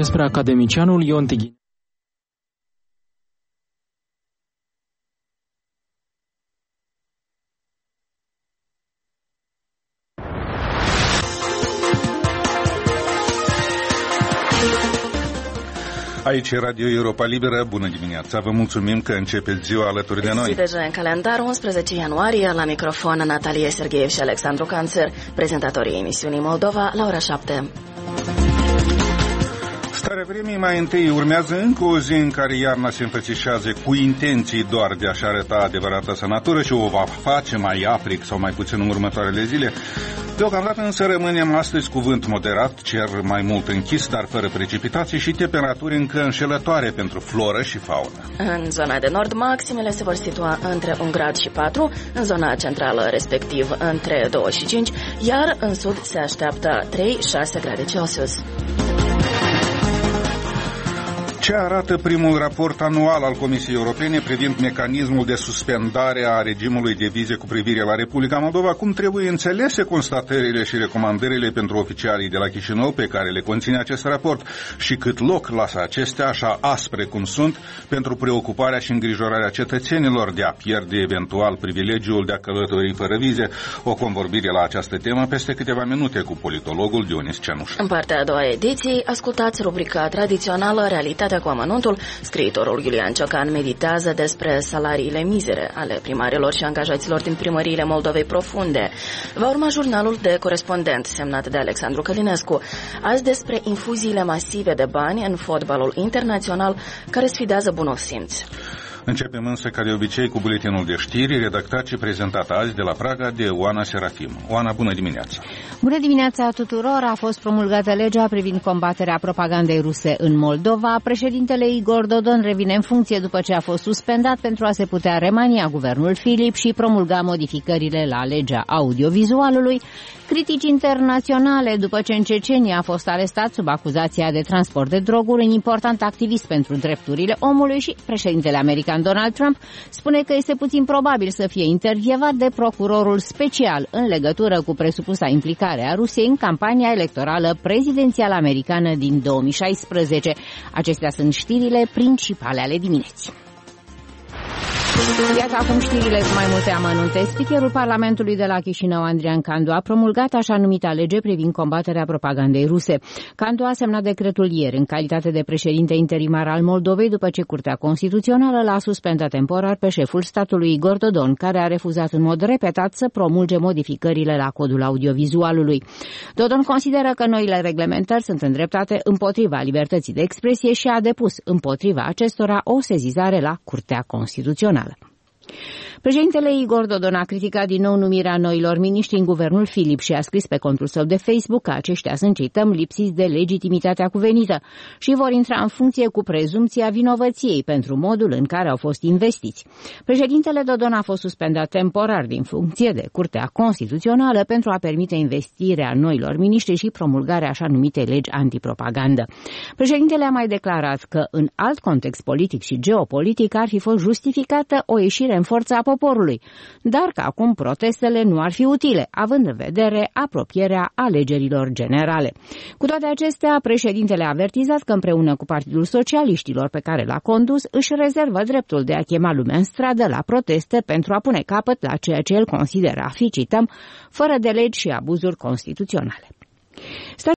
despre academicianul Ion Tighin. Aici e Radio Europa Liberă, bună dimineața, vă mulțumim că începeți ziua alături de noi. Zi deja în calendar, 11 ianuarie, la microfon Natalie Sergeev și Alexandru Canțer, prezentatorii emisiunii Moldova, la ora 7. Starea vremii mai întâi urmează încă o zi în care iarna se înfățișează cu intenții doar de a-și arăta adevărata sa natură și o va face mai apric sau mai puțin în următoarele zile. Deocamdată însă rămânem astăzi cu vânt moderat, cer mai mult închis, dar fără precipitații și temperaturi încă înșelătoare pentru floră și faună. În zona de nord, maximele se vor situa între 1 grad și 4, în zona centrală respectiv între 2 și 5, iar în sud se așteaptă 3-6 grade Celsius. Ce arată primul raport anual al Comisiei Europene privind mecanismul de suspendare a regimului de vize cu privire la Republica Moldova? Cum trebuie înțelese constatările și recomandările pentru oficialii de la Chișinău pe care le conține acest raport și cât loc lasă acestea, așa aspre cum sunt, pentru preocuparea și îngrijorarea cetățenilor de a pierde eventual privilegiul de a călători fără vize? O convorbire la această temă peste câteva minute cu politologul Dionis Cenuș. În partea a doua ediției ascultați rubrica tradițională Realitatea cu amănuntul. Scriitorul Iulian Ciocan meditează despre salariile mizere ale primarilor și angajaților din primăriile Moldovei profunde. Va urma jurnalul de corespondent semnat de Alexandru Călinescu. Azi despre infuziile masive de bani în fotbalul internațional care sfidează bunul simț. Începem însă, ca de obicei, cu buletinul de știri, redactat și prezentat azi de la Praga de Oana Serafim. Oana, bună dimineața! Bună dimineața tuturor! A fost promulgată legea privind combaterea propagandei ruse în Moldova. Președintele Igor Dodon revine în funcție după ce a fost suspendat pentru a se putea remania guvernul Filip și promulga modificările la legea audiovizualului. Critici internaționale după ce în Cecenia a fost arestat sub acuzația de transport de droguri un important activist pentru drepturile omului și președintele american Donald Trump spune că este puțin probabil să fie intervievat de procurorul special în legătură cu presupusa implicare a Rusiei în campania electorală prezidențială americană din 2016. Acestea sunt știrile principale ale dimineții. Iată acum știrile cu mai multe amănunte. Spicherul Parlamentului de la Chișinău, Andrian Candu, a promulgat așa numita lege privind combaterea propagandei ruse. Candu a semnat decretul ieri în calitate de președinte interimar al Moldovei după ce Curtea Constituțională l-a suspendat temporar pe șeful statului Igor Dodon, care a refuzat în mod repetat să promulge modificările la codul audiovizualului. Dodon consideră că noile reglementări sunt îndreptate împotriva libertății de expresie și a depus împotriva acestora o sezizare la Curtea Constituțională. Președintele Igor Dodon a criticat din nou numirea noilor miniștri în guvernul Filip și a scris pe contul său de Facebook că aceștia sunt, cităm, lipsiți de legitimitatea cuvenită și vor intra în funcție cu prezumția vinovăției pentru modul în care au fost investiți. Președintele Dodon a fost suspendat temporar din funcție de Curtea Constituțională pentru a permite investirea noilor miniștri și promulgarea așa numitei legi antipropagandă. Președintele a mai declarat că în alt context politic și geopolitic ar fi fost justificată o ieșire în forță a poporului, dar că acum protestele nu ar fi utile, având în vedere apropierea alegerilor generale. Cu toate acestea, președintele a avertizat că împreună cu Partidul Socialiștilor pe care l-a condus, își rezervă dreptul de a chema lumea în stradă la proteste pentru a pune capăt la ceea ce el consideră a fi, cităm, fără de legi și abuzuri constituționale.